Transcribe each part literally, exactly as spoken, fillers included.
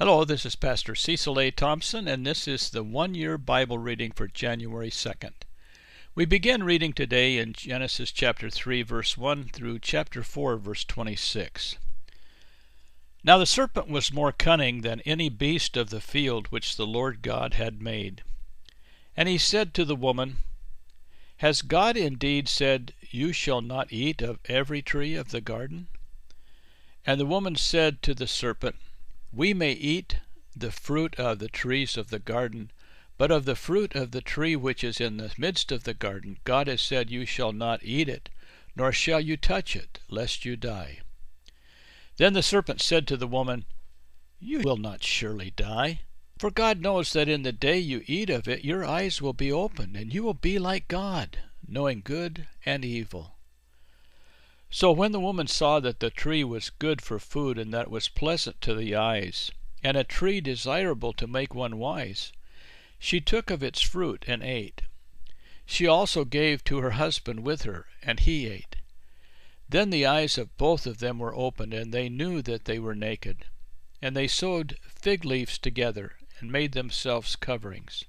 Hello, this is Pastor Cecil A. Thompson, and this is the one-year Bible reading for January second. We begin reading today in Genesis chapter three, verse one through chapter four, verse twenty-six. Now the serpent was more cunning than any beast of the field which the Lord God had made. And he said to the woman, Has God indeed said, You shall not eat of every tree of the garden? And the woman said to the serpent, We may eat the fruit of the trees of the garden, but of the fruit of the tree which is in the midst of the garden, God has said, You shall not eat it, nor shall you touch it, lest you die. Then the serpent said to the woman, You will not surely die, for God knows that in the day you eat of it your eyes will be opened, and you will be like God, knowing good and evil. So when the woman saw that the tree was good for food, and that it was pleasant to the eyes, and a tree desirable to make one wise, she took of its fruit and ate. She also gave to her husband with her, and he ate. Then the eyes of both of them were opened, and they knew that they were naked. And they sewed fig leaves together, and made themselves coverings.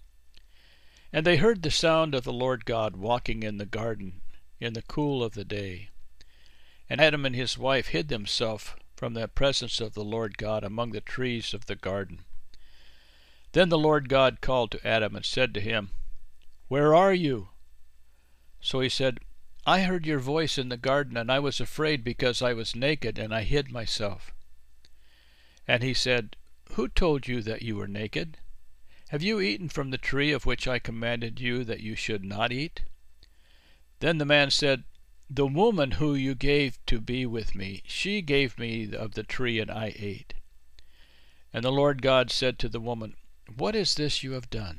And they heard the sound of the Lord God walking in the garden in the cool of the day. And Adam and his wife hid themselves from the presence of the Lord God among the trees of the garden. Then the Lord God called to Adam and said to him, Where are you? So he said, I heard your voice in the garden, and I was afraid because I was naked, and I hid myself. And he said, Who told you that you were naked? Have you eaten from the tree of which I commanded you that you should not eat? Then the man said, The woman who you gave to be with me, she gave me of the tree, and I ate. And the Lord God said to the woman, What is this you have done?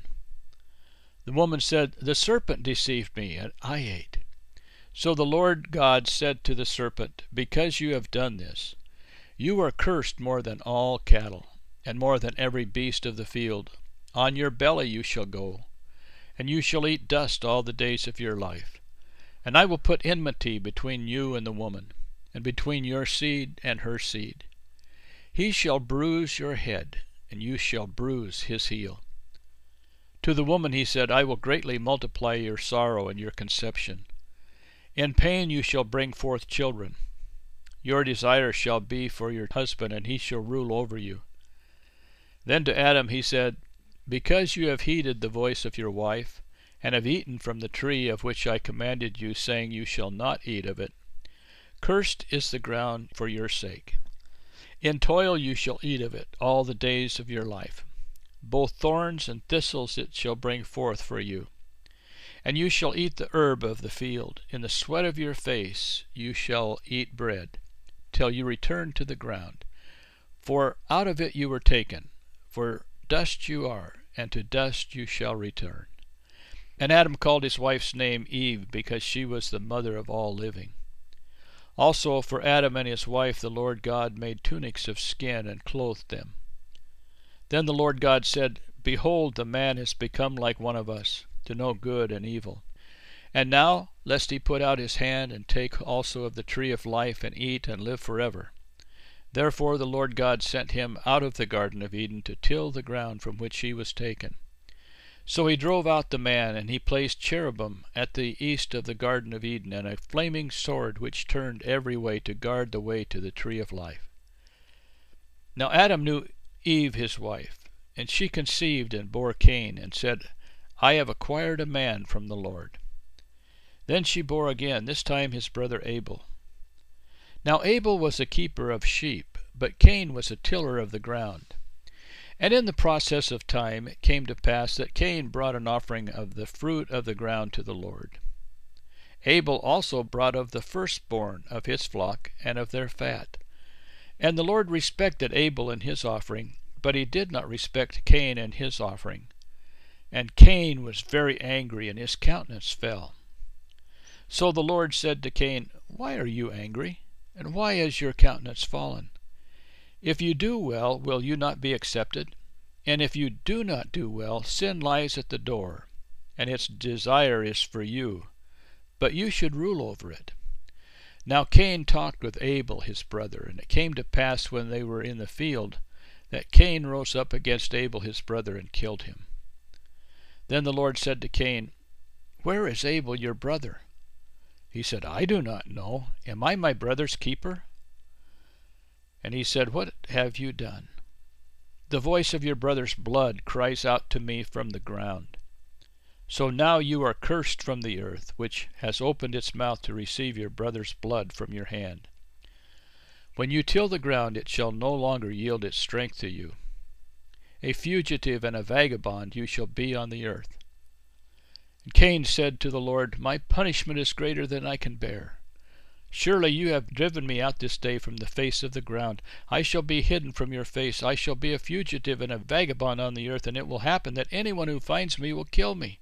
The woman said, The serpent deceived me, and I ate. So the Lord God said to the serpent, Because you have done this, you are cursed more than all cattle, and more than every beast of the field. On your belly you shall go, and you shall eat dust all the days of your life. And I will put enmity between you and the woman, and between your seed and her seed. He shall bruise your head, and you shall bruise his heel. To the woman he said, I will greatly multiply your sorrow and your conception. In pain you shall bring forth children. Your desire shall be for your husband, and he shall rule over you. Then to Adam he said, Because you have heeded the voice of your wife, and have eaten from the tree of which I commanded you, saying, You shall not eat of it, cursed is the ground for your sake. In toil you shall eat of it all the days of your life. Both thorns and thistles it shall bring forth for you. And you shall eat the herb of the field. In the sweat of your face you shall eat bread, till you return to the ground. For out of it you were taken, for dust you are, and to dust you shall return. And Adam called his wife's name Eve, because she was the mother of all living. Also for Adam and his wife the Lord God made tunics of skin, and clothed them. Then the Lord God said, Behold, the man has become like one of us, to know good and evil. And now, lest he put out his hand, and take also of the tree of life, and eat, and live forever. Therefore the Lord God sent him out of the Garden of Eden to till the ground from which he was taken. So he drove out the man, and he placed cherubim at the east of the Garden of Eden, and a flaming sword which turned every way to guard the way to the tree of life. Now Adam knew Eve his wife, and she conceived and bore Cain, and said, I have acquired a man from the Lord. Then she bore again, this time his brother Abel. Now Abel was a keeper of sheep, but Cain was a tiller of the ground. And in the process of time it came to pass that Cain brought an offering of the fruit of the ground to the Lord. Abel also brought of the firstborn of his flock and of their fat. And the Lord respected Abel and his offering, but he did not respect Cain and his offering. And Cain was very angry, and his countenance fell. So the Lord said to Cain, Why are you angry? And why is your countenance fallen? If you do well, will you not be accepted? And if you do not do well, sin lies at the door, and its desire is for you, but you should rule over it. Now Cain talked with Abel his brother, and it came to pass when they were in the field, that Cain rose up against Abel his brother and killed him. Then the Lord said to Cain, Where is Abel your brother? He said, I do not know. Am I my brother's keeper? And he said, What have you done? The voice of your brother's blood cries out to me from the ground. So now you are cursed from the earth, which has opened its mouth to receive your brother's blood from your hand. When you till the ground, it shall no longer yield its strength to you. A fugitive and a vagabond you shall be on the earth. And Cain said to the Lord, My punishment is greater than I can bear. Surely you have driven me out this day from the face of the ground. I shall be hidden from your face. I shall be a fugitive and a vagabond on the earth, and it will happen that anyone who finds me will kill me.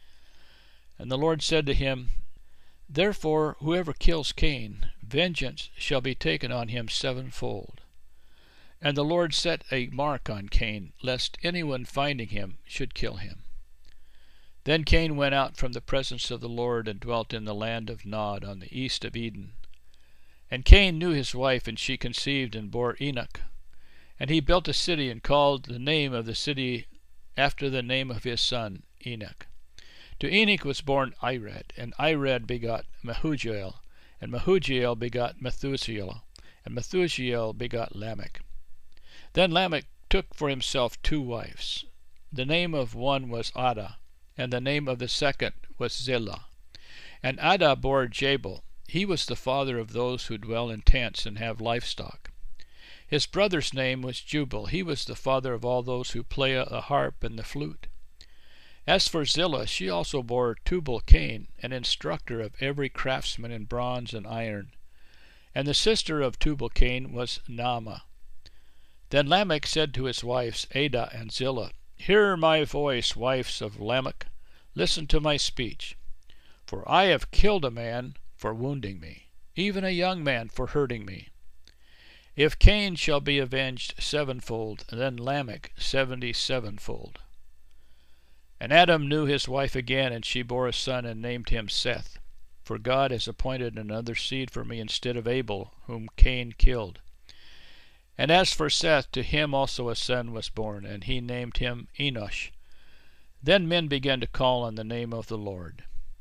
And the Lord said to him, Therefore whoever kills Cain, vengeance shall be taken on him sevenfold. And the Lord set a mark on Cain, lest anyone finding him should kill him. Then Cain went out from the presence of the Lord and dwelt in the land of Nod on the east of Eden. And Cain knew his wife, and she conceived and bore Enoch. And he built a city and called the name of the city after the name of his son, Enoch. To Enoch was born Irad, and Irad begot Mehujael, and Mehujael begot Methuselah, and Methuselah begot Lamech. Then Lamech took for himself two wives. The name of one was Adah, and the name of the second was Zillah. And Adah bore Jabal. He was the father of those who dwell in tents and have livestock. His brother's name was Jubal. He was the father of all those who play a harp and the flute. As for Zillah, she also bore Tubal-Cain, an instructor of every craftsman in bronze and iron. And the sister of Tubal-Cain was Naamah. Then Lamech said to his wives, Adah and Zillah, Hear my voice, wives of Lamech. Listen to my speech. For I have killed a man for wounding me, even a young man for hurting me. If Cain shall be avenged sevenfold, then Lamech seventy-sevenfold. And Adam knew his wife again, and she bore a son and named him Seth. For God has appointed another seed for me instead of Abel, whom Cain killed. And as for Seth, to him also a son was born, and he named him Enosh. Then men began to call on the name of the Lord.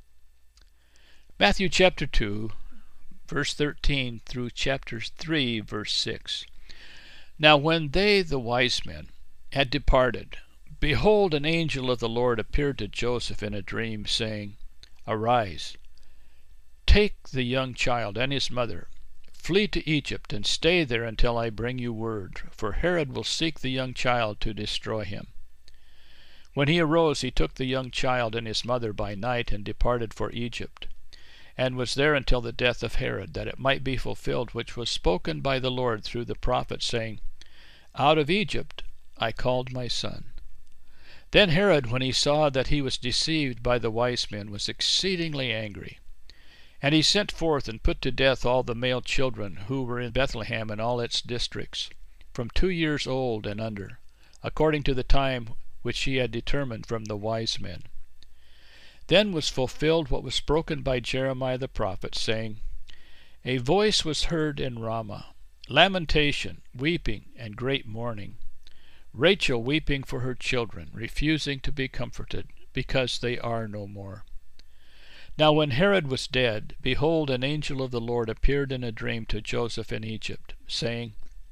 Matthew chapter two, verse thirteen through chapter three, verse six. Now when they, the wise men, had departed, behold, an angel of the Lord appeared to Joseph in a dream, saying, Arise, take the young child and his mother, flee to Egypt, and stay there until I bring you word, for Herod will seek the young child to destroy him. When he arose, he took the young child and his mother by night and departed for Egypt, and was there until the death of Herod, that it might be fulfilled which was spoken by the Lord through the prophet, saying, Out of Egypt I called my son. Then Herod, when he saw that he was deceived by the wise men, was exceedingly angry. And he sent forth and put to death all the male children who were in Bethlehem and all its districts, from two years old and under, according to the time which he had determined from the wise men. Then was fulfilled what was spoken by Jeremiah the prophet, saying, A voice was heard in Ramah, lamentation, weeping, and great mourning, Rachel weeping for her children, refusing to be comforted, because they are no more. Now when Herod was dead, behold, an angel of the Lord appeared in a dream to Joseph in Egypt, saying,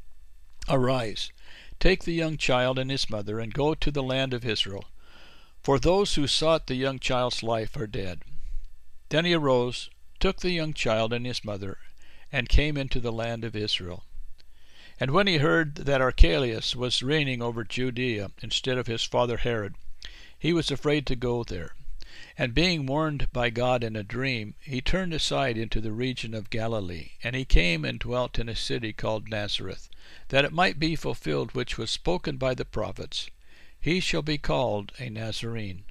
Arise, take the young child and his mother, and go to the land of Israel, for those who sought the young child's life are dead. Then he arose, took the young child and his mother, and came into the land of Israel. And when he heard that Archelaus was reigning over Judea instead of his father Herod, he was afraid to go there. And being warned by God in a dream, he turned aside into the region of Galilee, and he came and dwelt in a city called Nazareth, that it might be fulfilled which was spoken by the prophets, He shall be called a Nazarene.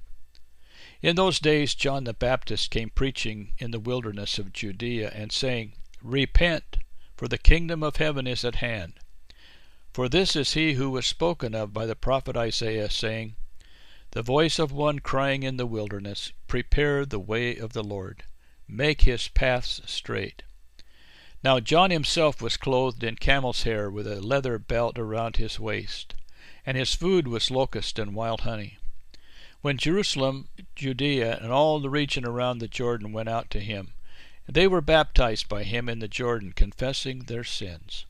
In those days John the Baptist came preaching in the wilderness of Judea, and saying, Repent, for the kingdom of heaven is at hand. For this is he who was spoken of by the prophet Isaiah, saying, The voice of one crying in the wilderness, Prepare the way of the Lord, make his paths straight. Now John himself was clothed in camel's hair, with a leather belt around his waist, and his food was locust and wild honey. When Jerusalem, Judea, and all the region around the Jordan went out to him, they were baptized by him in the Jordan, confessing their sins.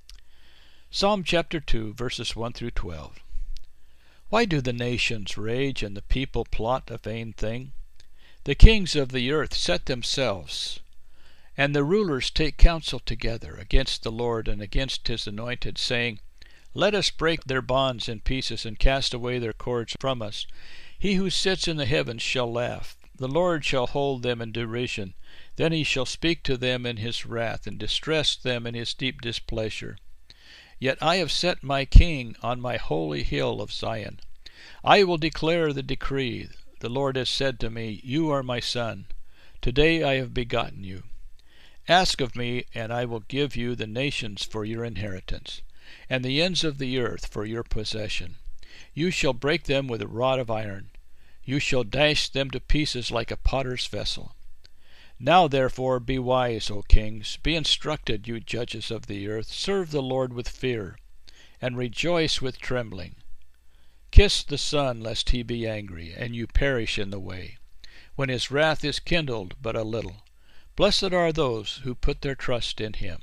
Psalm chapter two, verses one through twelve. Why do the nations rage and the people plot a vain thing? The kings of the earth set themselves, and the rulers take counsel together against the Lord and against his anointed, saying, Let us break their bonds in pieces and cast away their cords from us. He who sits in the heavens shall laugh. The Lord shall hold them in derision. Then he shall speak to them in his wrath, and distress them in his deep displeasure. Yet I have set my king on my holy hill of Zion. I will declare the decree. The Lord has said to me, You are my son. Today I have begotten you. Ask of me, and I will give you the nations for your inheritance, and the ends of the earth for your possession. You shall break them with a rod of iron. You shall dash them to pieces like a potter's vessel. Now therefore be wise, O kings, be instructed, you judges of the earth. Serve the Lord with fear, and rejoice with trembling. Kiss the Son, lest he be angry, and you perish in the way, when his wrath is kindled but a little. Blessed are those who put their trust in him.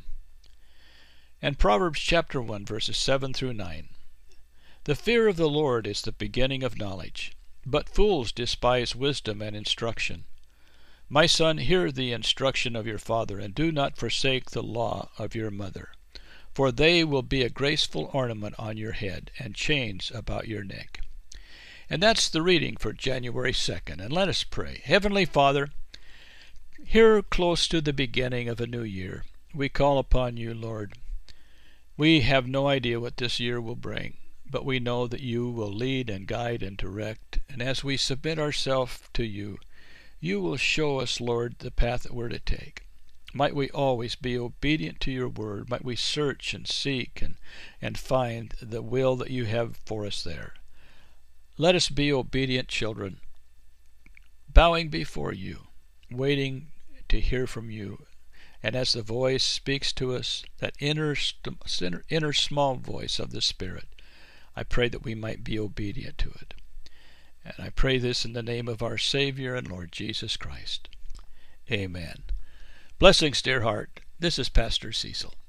And Proverbs chapter one, verses seven through nine. The fear of the Lord is the beginning of knowledge, but fools despise wisdom and instruction. My son, hear the instruction of your father, and do not forsake the law of your mother. For they will be a graceful ornament on your head, and chains about your neck. And that's the reading for January second. And let us pray. Heavenly Father, here close to the beginning of a new year, we call upon you, Lord. We have no idea what this year will bring, but we know that you will lead and guide and direct. And as we submit ourselves to you, you will show us, Lord, the path that we're to take. Might we always be obedient to your word. Might we search and seek and, and find the will that you have for us there. Let us be obedient children, bowing before you, waiting to hear from you. And as the voice speaks to us, that inner, inner small voice of the Spirit, I pray that we might be obedient to it. And I pray this in the name of our Savior and Lord Jesus Christ. Amen. Blessings, dear heart. This is Pastor Cecil.